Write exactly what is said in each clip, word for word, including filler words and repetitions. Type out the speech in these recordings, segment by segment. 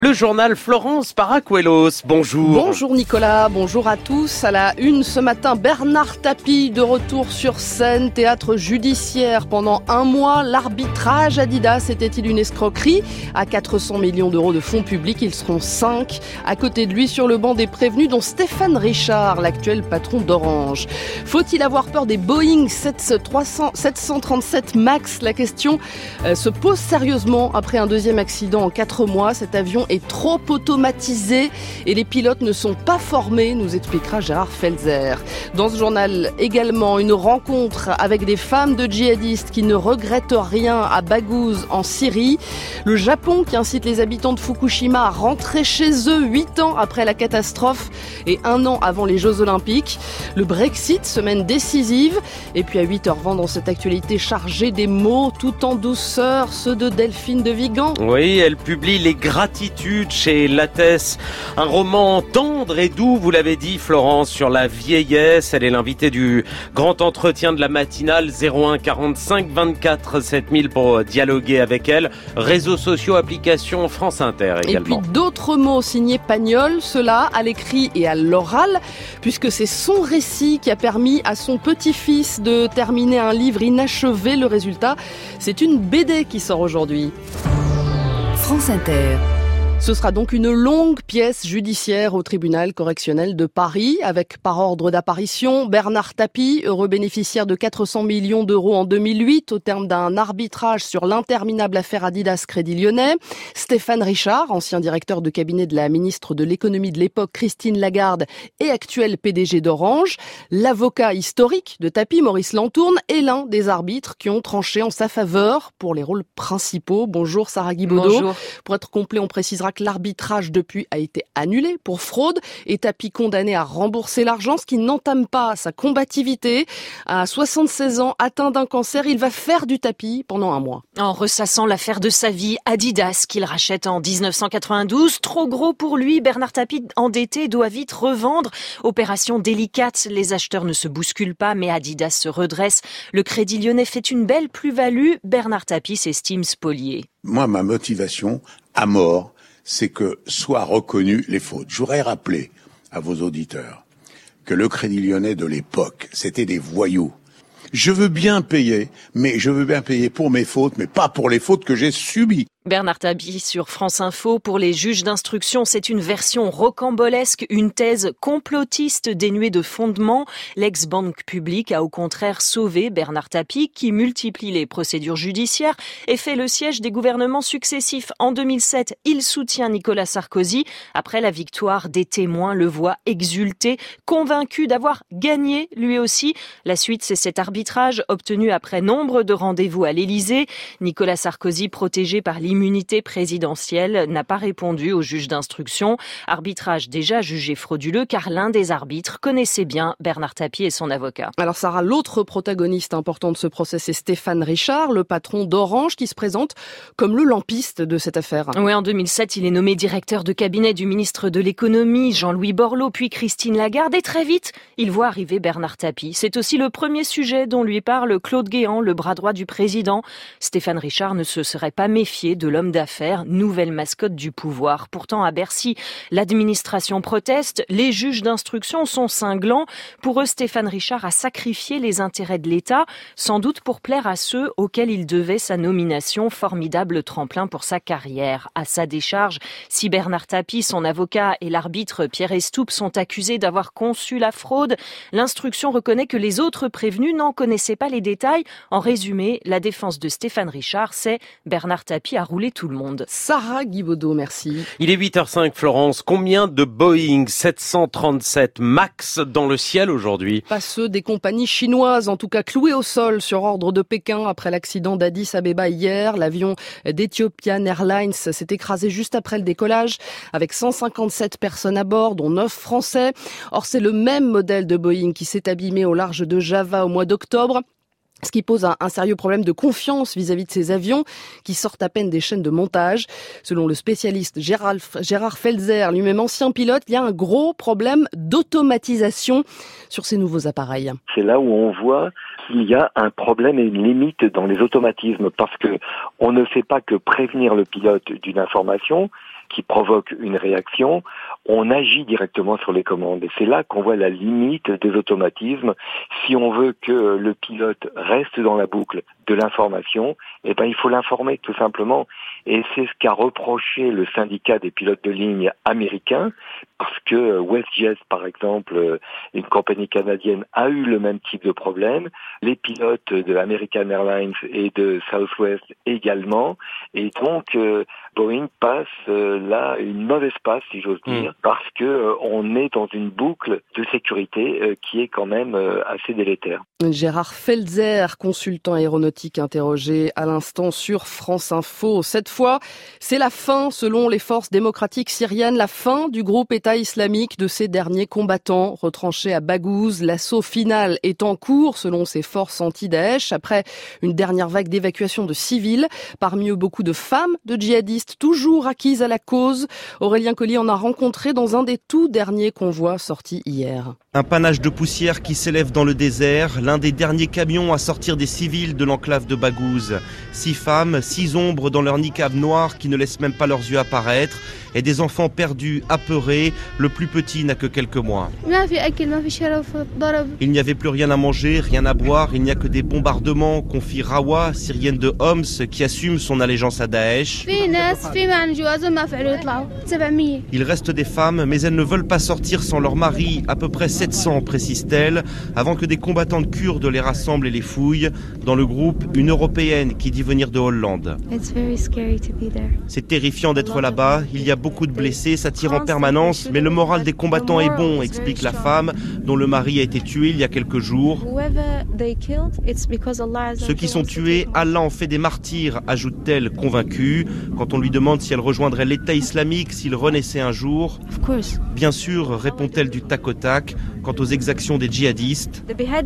Le journal Florence Paracuelos, bonjour. Bonjour Nicolas, bonjour à tous. À la une ce matin, Bernard Tapie de retour sur scène, théâtre judiciaire pendant un mois. L'arbitrage Adidas était-il une escroquerie? À quatre cents millions d'euros de fonds publics, ils seront cinq. À côté de lui, sur le banc des prévenus, dont Stéphane Richard, l'actuel patron d'Orange. Faut-il avoir peur des Boeing sept cent trente-sept MAX? La question euh, se pose sérieusement après un deuxième accident en quatre mois. Cet avion est trop automatisé et les pilotes ne sont pas formés, nous expliquera Gérard Felzer. Dans ce journal également, une rencontre avec des femmes de djihadistes qui ne regrettent rien à Baghouz en Syrie. Le Japon qui incite les habitants de Fukushima à rentrer chez eux huit ans après la catastrophe et un an avant les Jeux Olympiques. Le Brexit, semaine décisive. Et puis à huit heures vingt dans cette actualité chargée des mots tout en douceur, ceux de Delphine de Vigan. Oui, elle publie Les Gratitudes chez Lattès, un roman tendre et doux, vous l'avez dit Florence, sur la vieillesse. Elle est l'invitée du grand entretien de la matinale. Zéro un quarante-cinq vingt-quatre sept mille pour dialoguer avec elle. Réseaux sociaux, applications France Inter également. Et puis d'autres mots signés Pagnol, cela à l'écrit et à l'oral, puisque c'est son récit qui a permis à son petit-fils de terminer un livre inachevé. Le résultat, c'est une B D qui sort aujourd'hui. France Inter. Ce sera donc une longue pièce judiciaire au tribunal correctionnel de Paris, avec par ordre d'apparition Bernard Tapie, heureux bénéficiaire de quatre cents millions d'euros en deux mille huit au terme d'un arbitrage sur l'interminable affaire Adidas Crédit Lyonnais. Stéphane Richard, ancien directeur de cabinet de la ministre de l'économie de l'époque Christine Lagarde et actuel P D G d'Orange. L'avocat historique de Tapie, Maurice Lantourne, est l'un des arbitres qui ont tranché en sa faveur pour les rôles principaux. Bonjour Sarah Guibaudot. Bonjour. Pour être complet, on précisera que l'arbitrage depuis a été annulé pour fraude et Tapie condamné à rembourser l'argent, ce qui n'entame pas sa combativité. À soixante-seize ans, atteint d'un cancer, il va faire du tapis pendant un mois. En ressassant l'affaire de sa vie, Adidas, qu'il rachète en dix-neuf cent quatre-vingt-douze, trop gros pour lui, Bernard Tapie, endetté, doit vite revendre. Opération délicate, les acheteurs ne se bousculent pas, mais Adidas se redresse. Le Crédit Lyonnais fait une belle plus-value, Bernard Tapie s'estime spolié. Moi, ma motivation, à mort, c'est que soient reconnues les fautes. Je voudrais rappeler à vos auditeurs que le Crédit Lyonnais de l'époque, c'était des voyous. Je veux bien payer, mais je veux bien payer pour mes fautes, mais pas pour les fautes que j'ai subies. Bernard Tapie sur France Info. Pour les juges d'instruction, c'est une version rocambolesque, une thèse complotiste dénuée de fondement. L'ex-banque publique a au contraire sauvé Bernard Tapie, qui multiplie les procédures judiciaires et fait le siège des gouvernements successifs. En deux mille sept, il soutient Nicolas Sarkozy. Après la victoire, des témoins le voient exulter, convaincu d'avoir gagné lui aussi. La suite, c'est cet arbitrage obtenu après nombre de rendez-vous à l'Élysée. Nicolas Sarkozy, protégé par l'immunité présidentielle, n'a pas répondu au juge d'instruction. Arbitrage déjà jugé frauduleux car l'un des arbitres connaissait bien Bernard Tapie et son avocat. Alors Sarah, l'autre protagoniste important de ce procès, c'est Stéphane Richard, le patron d'Orange, qui se présente comme le lampiste de cette affaire. Oui, en deux mille sept, il est nommé directeur de cabinet du ministre de l'économie, Jean-Louis Borloo, puis Christine Lagarde, et très vite, il voit arriver Bernard Tapie. C'est aussi le premier sujet dont lui parle Claude Guéant, le bras droit du président. Stéphane Richard ne se serait pas méfié de l'homme d'affaires, nouvelle mascotte du pouvoir. Pourtant, à Bercy, l'administration proteste, les juges d'instruction sont cinglants. Pour eux, Stéphane Richard a sacrifié les intérêts de l'État, sans doute pour plaire à ceux auxquels il devait sa nomination, formidable tremplin pour sa carrière. À sa décharge, si Bernard Tapie, son avocat et l'arbitre Pierre Estoupe sont accusés d'avoir conçu la fraude, l'instruction reconnaît que les autres prévenus n'en connaissaient pas les détails. En résumé, la défense de Stéphane Richard, c'est Bernard Tapie a roulé tout le monde. Sarah Guibaudot, merci. Il est huit heures cinq Florence. Combien de Boeing sept cent trente-sept MAX dans le ciel aujourd'hui? Pas ceux des compagnies chinoises, en tout cas cloués au sol sur ordre de Pékin après l'accident d'Addis Abeba hier. L'avion d'Ethiopian Airlines s'est écrasé juste après le décollage avec cent cinquante-sept personnes à bord, dont neuf Français. Or, c'est le même modèle de Boeing qui s'est abîmé au large de Java au mois d'octobre. Ce qui pose un, un sérieux problème de confiance vis-à-vis de ces avions qui sortent à peine des chaînes de montage. Selon le spécialiste Gérard, Gérard Felzer, lui-même ancien pilote, il y a un gros problème d'automatisation sur ces nouveaux appareils. C'est là où on voit qu'il y a un problème et une limite dans les automatismes parce que on ne fait pas que prévenir le pilote d'une information, qui provoque une réaction, on agit directement sur les commandes. Et c'est là qu'on voit la limite des automatismes. Si on veut que le pilote reste dans la boucle de l'information, eh ben, il faut l'informer, tout simplement. Et c'est ce qu'a reproché le syndicat des pilotes de ligne américains, parce que WestJet, par exemple, une compagnie canadienne, a eu le même type de problème. Les pilotes de American Airlines et de Southwest également. Et donc, euh, Boeing passe euh, là une mauvaise passe, si j'ose dire, mmh. parce que euh, on est dans une boucle de sécurité euh, qui est quand même euh, assez délétère. Gérard Felzer, consultant aéronautique interrogé à l'instant sur France Info. Cette fois, c'est la fin, selon les forces démocratiques syriennes, la fin du groupe État islamique, de ces derniers combattants retranchés à Baghouz. L'assaut final est en cours, selon ces forces anti-Daesh, après une dernière vague d'évacuation de civils, parmi eux beaucoup de femmes, de djihadistes toujours acquises à la cause. Aurélien Colli en a rencontré dans un des tout derniers convois sortis hier. Un panache de poussière qui s'élève dans le désert, l'un des derniers camions à sortir des civils de l'enclave de Baghouz. Six femmes, six ombres dans leur niqab noir qui ne laissent même pas leurs yeux apparaître, et des enfants perdus, apeurés. Le plus petit n'a que quelques mois. Il n'y avait plus rien à manger, rien à boire, il n'y a que des bombardements, confie Rawa, syrienne de Homs, qui assume son allégeance à Daesh. Il reste des femmes, mais elles ne veulent pas sortir sans leur mari, à peu près sept cents, précise-t-elle, avant que des combattantes kurdes les rassemblent et les fouillent. Dans le groupe, une Européenne qui dit venir de Hollande. C'est terrifiant d'être là-bas, il y a beaucoup de blessés, ça tire en permanence, mais le moral des combattants est bon, explique la femme, dont le mari a été tué il y a quelques jours. Ceux qui sont tués, Allah en fait des martyrs, ajoute-t-elle convaincue, quand on lui demande si elle rejoindrait l'État islamique s'il renaissait un jour. Bien sûr, répond-elle du tac au tac, quant aux exactions des djihadistes.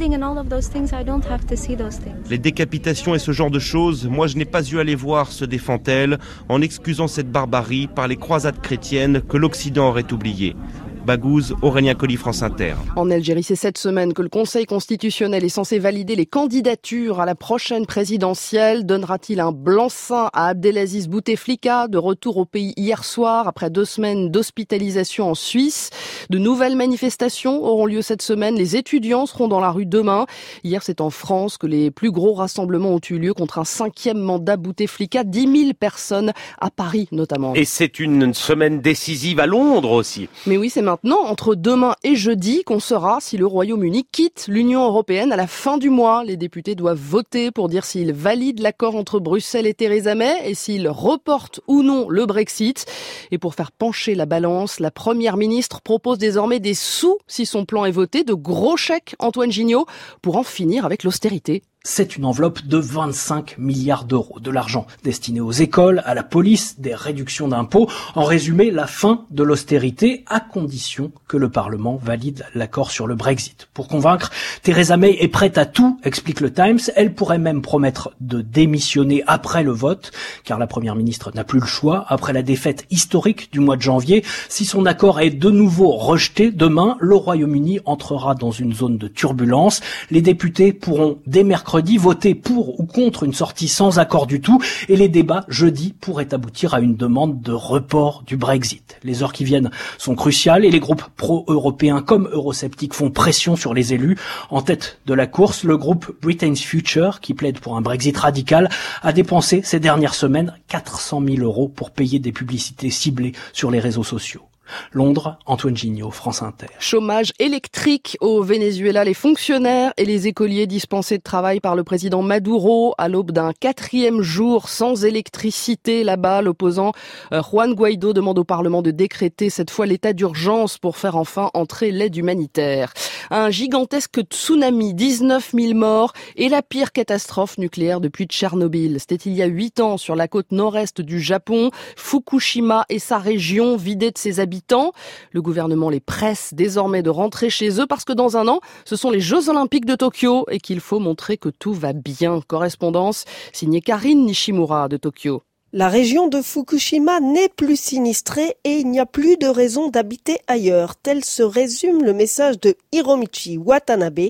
Les décapitations et ce genre de choses, moi je n'ai pas eu à les voir, se défend-elle, en excusant cette barbarie par les croisades chrétiennes que l'Occident aurait oubliées. Baghouz, Aurélien Colli, France Inter. En Algérie, c'est cette semaine que le Conseil constitutionnel est censé valider les candidatures à la prochaine présidentielle. Donnera-t-il un blanc-seing à Abdelaziz Bouteflika, de retour au pays hier soir après deux semaines d'hospitalisation en Suisse? De nouvelles manifestations auront lieu cette semaine. Les étudiants seront dans la rue demain. Hier, c'est en France que les plus gros rassemblements ont eu lieu contre un cinquième mandat Bouteflika. dix mille personnes à Paris notamment. Et c'est une semaine décisive à Londres aussi. Mais oui, c'est maintenant. Maintenant, entre demain et jeudi, qu'on saura si le Royaume-Uni quitte l'Union européenne à la fin du mois. Les députés doivent voter pour dire s'ils valident l'accord entre Bruxelles et Theresa May et s'ils reportent ou non le Brexit. Et pour faire pencher la balance, la Première ministre propose désormais des sous si son plan est voté, de gros chèques, Antoine Gignot, pour en finir avec l'austérité. C'est une enveloppe de vingt-cinq milliards d'euros, de l'argent destiné aux écoles, à la police, des réductions d'impôts. En résumé, la fin de l'austérité à condition que le Parlement valide l'accord sur le Brexit. Pour convaincre, Theresa May est prête à tout, explique le Times. Elle pourrait même promettre de démissionner après le vote, car la Première ministre n'a plus le choix. Après la défaite historique du mois de janvier, si son accord est de nouveau rejeté demain, le Royaume-Uni entrera dans une zone de turbulence. Les députés pourront dès mercredi voter pour ou contre une sortie sans accord du tout, et les débats jeudi pourraient aboutir à une demande de report du Brexit. Les heures qui viennent sont cruciales et les groupes pro-européens comme eurosceptiques font pression sur les élus. En tête de la course, le groupe Britain's Future, qui plaide pour un Brexit radical, a dépensé ces dernières semaines quatre cent mille euros pour payer des publicités ciblées sur les réseaux sociaux. Londres, Antoine Gignot, France Inter. Chômage électrique au Venezuela. Les fonctionnaires et les écoliers dispensés de travail par le président Maduro à l'aube d'un quatrième jour sans électricité là-bas. L'opposant Juan Guaido demande au Parlement de décréter cette fois l'état d'urgence pour faire enfin entrer l'aide humanitaire. Un gigantesque tsunami, dix-neuf mille morts et la pire catastrophe nucléaire depuis Tchernobyl. C'était il y a huit ans sur la côte nord-est du Japon. Fukushima et sa région vidée de ses habitants. Le gouvernement les presse désormais de rentrer chez eux parce que dans un an, ce sont les Jeux Olympiques de Tokyo et qu'il faut montrer que tout va bien. Correspondance signée Karine Nishimura de Tokyo. La région de Fukushima n'est plus sinistrée et il n'y a plus de raison d'habiter ailleurs. Tel se résume le message de Hiromichi Watanabe,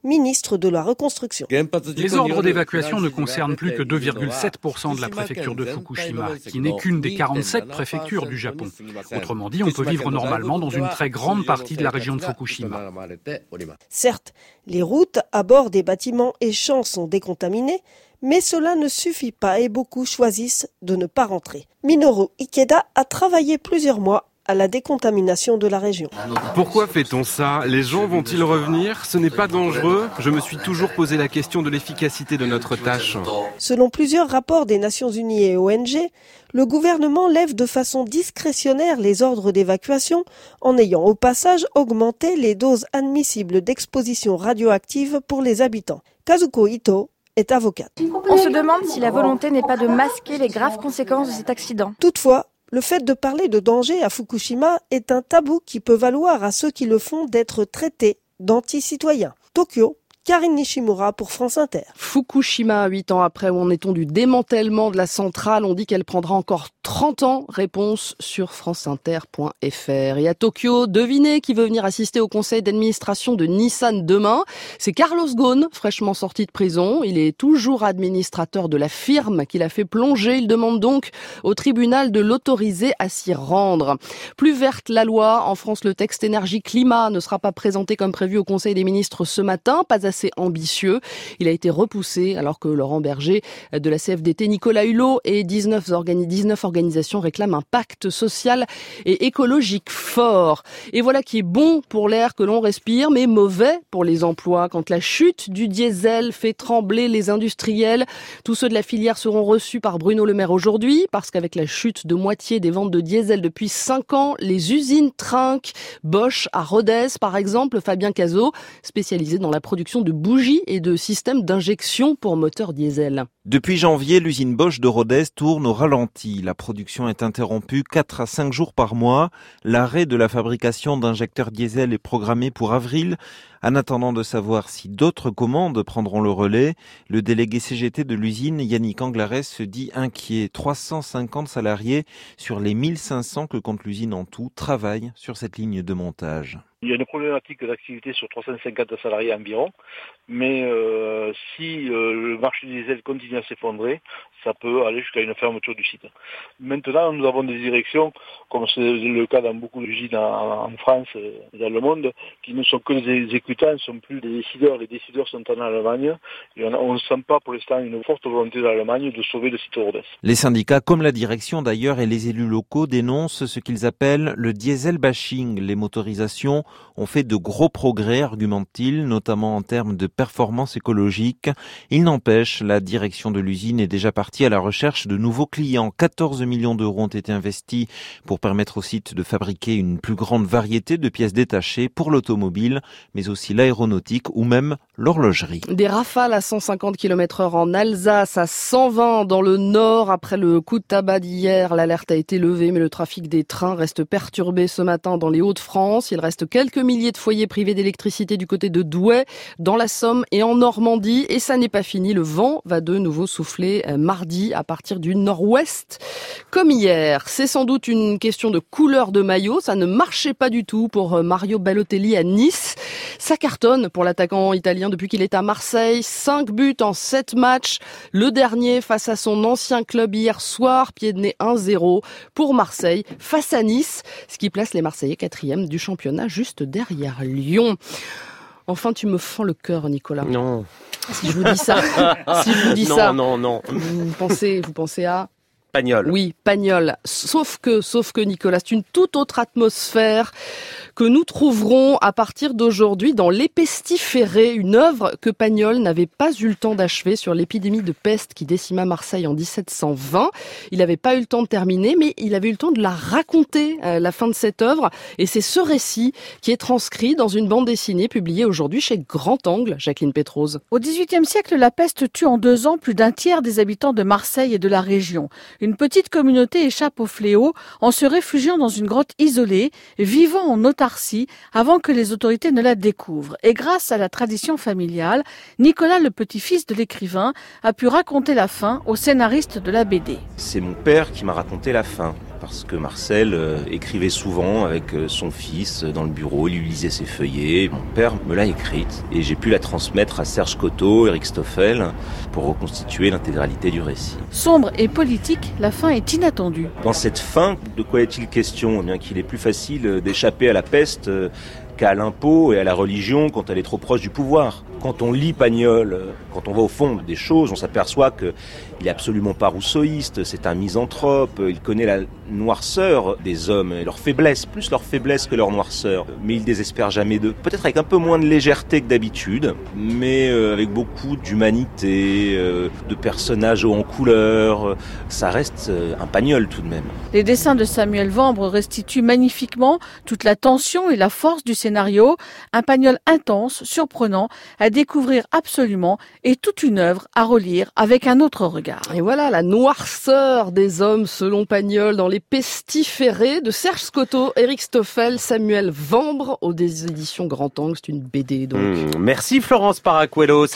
ministre de la Reconstruction. Les ordres d'évacuation ne concernent plus que deux virgule sept pour cent de la préfecture de Fukushima, qui n'est qu'une des quarante-sept préfectures du Japon. Autrement dit, on peut vivre normalement dans une très grande partie de la région de Fukushima. Certes, les routes à bord des bâtiments et champs sont décontaminées, mais cela ne suffit pas et beaucoup choisissent de ne pas rentrer. Minoru Ikeda a travaillé plusieurs mois à la décontamination de la région. Pourquoi fait-on ça ? Les gens vont-ils revenir ? Ce n'est pas dangereux ? Je me suis toujours posé la question de l'efficacité de notre tâche. Selon plusieurs rapports des Nations Unies et O N G, le gouvernement lève de façon discrétionnaire les ordres d'évacuation en ayant au passage augmenté les doses admissibles d'exposition radioactive pour les habitants. Kazuko Ito est avocate. On se demande si la volonté n'est pas de masquer les graves conséquences de cet accident. Toutefois, le fait de parler de danger à Fukushima est un tabou qui peut valoir à ceux qui le font d'être traités d'anti-citoyens. Tokyo, Karine Nishimura pour France Inter. Fukushima, huit ans après, où en est-on du démantèlement de la centrale ? On dit qu'elle prendra encore trente ans. Réponse sur franceinter point f r. Et à Tokyo, devinez qui veut venir assister au conseil d'administration de Nissan demain. C'est Carlos Ghosn, fraîchement sorti de prison. Il est toujours administrateur de la firme qu'il a fait plonger. Il demande donc au tribunal de l'autoriser à s'y rendre. Plus verte la loi. En France, le texte énergie-climat ne sera pas présenté comme prévu au conseil des ministres ce matin. Pas assez assez ambitieux. Il a été repoussé alors que Laurent Berger de la C F D T, Nicolas Hulot et dix-neuf, organi- dix-neuf organisations réclament un pacte social et écologique fort. Et voilà qui est bon pour l'air que l'on respire, mais mauvais pour les emplois. Quand la chute du diesel fait trembler les industriels, tous ceux de la filière seront reçus par Bruno Le Maire aujourd'hui, parce qu'avec la chute de moitié des ventes de diesel depuis cinq ans, les usines trinquent. Bosch à Rodez, par exemple, Fabien Cazot, spécialisé dans la production de bougies et de systèmes d'injection pour moteurs diesel. Depuis janvier, l'usine Bosch de Rodez tourne au ralenti. La production est interrompue quatre à cinq jours par mois. L'arrêt de la fabrication d'injecteurs diesel est programmé pour avril. En attendant de savoir si d'autres commandes prendront le relais, le délégué C G T de l'usine, Yannick Anglares, se dit inquiet. trois cent cinquante salariés sur les mille cinq cents que compte l'usine en tout travaillent sur cette ligne de montage. Il y a une problématique d'activité sur trois cent cinquante salariés environ, mais euh, si euh, le marché du diesel continue à s'effondrer, ça peut aller jusqu'à une fermeture du site. Maintenant, nous avons des directions, comme c'est le cas dans beaucoup d'usines en, en France et dans le monde, qui ne sont que des exécutants, ne sont plus des décideurs. Les décideurs sont en Allemagne et on ne sent pas pour l'instant une forte volonté de l'Allemagne de sauver le site Rodez. Les syndicats, comme la direction d'ailleurs et les élus locaux, dénoncent ce qu'ils appellent le diesel bashing. Les motorisations ont fait de gros progrès, argumentent-ils, notamment en termes de performance écologique. Il n'empêche, la direction de l'usine est déjà partie à la recherche de nouveaux clients. quatorze millions d'euros ont été investis pour permettre au site de fabriquer une plus grande variété de pièces détachées pour l'automobile, mais aussi l'aéronautique ou même l'horlogerie. Des rafales à cent cinquante kilomètres heure en Alsace, à cent vingt dans le nord. Après le coup de tabac d'hier, l'alerte a été levée, mais le trafic des trains reste perturbé ce matin dans les Hauts-de-France. Il reste quelques milliers de foyers privés d'électricité du côté de Douai, dans la Somme et en Normandie. Et ça n'est pas fini, le vent va de nouveau souffler mardi à partir du nord-ouest. Comme hier, c'est sans doute une question de couleur de maillot. Ça ne marchait pas du tout pour Mario Balotelli à Nice. Ça cartonne pour l'attaquant italien depuis qu'il est à Marseille. Cinq buts en sept matchs. Le dernier face à son ancien club hier soir, pied de nez un zéro pour Marseille face à Nice, ce qui place les Marseillais quatrième du championnat juste derrière Lyon. Enfin, tu me fends le cœur, Nicolas. Non. Si je vous dis ça, si je vous dis non, ça, non, non. Vous pensez, vous pensez à Pagnol. Oui, Pagnol. Sauf que, sauf que Nicolas, c'est une toute autre atmosphère que nous trouverons à partir d'aujourd'hui dans Les Pestiférés, une œuvre que Pagnol n'avait pas eu le temps d'achever sur l'épidémie de peste qui décima Marseille en dix-sept cent vingt. Il n'avait pas eu le temps de terminer, mais il avait eu le temps de la raconter, euh, la fin de cette œuvre. Et c'est ce récit qui est transcrit dans une bande dessinée publiée aujourd'hui chez Grand Angle, Jacqueline Pétrose. Au dix-huitième siècle, la peste tue en deux ans plus d'un tiers des habitants de Marseille et de la région. Une petite communauté échappe au fléau en se réfugiant dans une grotte isolée, vivant en autarcie avant que les autorités ne la découvrent. Et grâce à la tradition familiale, Nicolas, le petit-fils de l'écrivain, a pu raconter la fin au scénariste de la B D. C'est mon père qui m'a raconté la fin. parce que Marcel euh, écrivait souvent avec euh, son fils dans le bureau, il lui lisait ses feuillets. Mon père me l'a écrite et j'ai pu la transmettre à Serge Coteau, Eric Stoffel pour reconstituer l'intégralité du récit. Sombre et politique, la fin est inattendue. Dans cette fin, de quoi est-il question ? Eh bien qu'il est plus facile d'échapper à la peste euh, qu'à l'impôt et à la religion quand elle est trop proche du pouvoir. Quand on lit Pagnol, quand on va au fond des choses, on s'aperçoit qu'il est absolument pas rousseauiste, c'est un misanthrope, il connaît la noirceur des hommes et leur faiblesse, plus leur faiblesse que leur noirceur, mais il désespère jamais d'eux. Peut-être avec un peu moins de légèreté que d'habitude, mais avec beaucoup d'humanité, de personnages hauts en couleur, ça reste un Pagnol tout de même. Les dessins de Samuel Vambre restituent magnifiquement toute la tension et la force du scénario, un Pagnol intense, surprenant, à découvrir absolument et toute une œuvre à relire avec un autre regard. Et voilà la noirceur des hommes selon Pagnol dans Les Pestiférés de Serge Scotto, Eric Stoffel, Samuel Vambre aux éditions Grand Angle. C'est une B D donc. Mmh, merci Florence Paracuelos.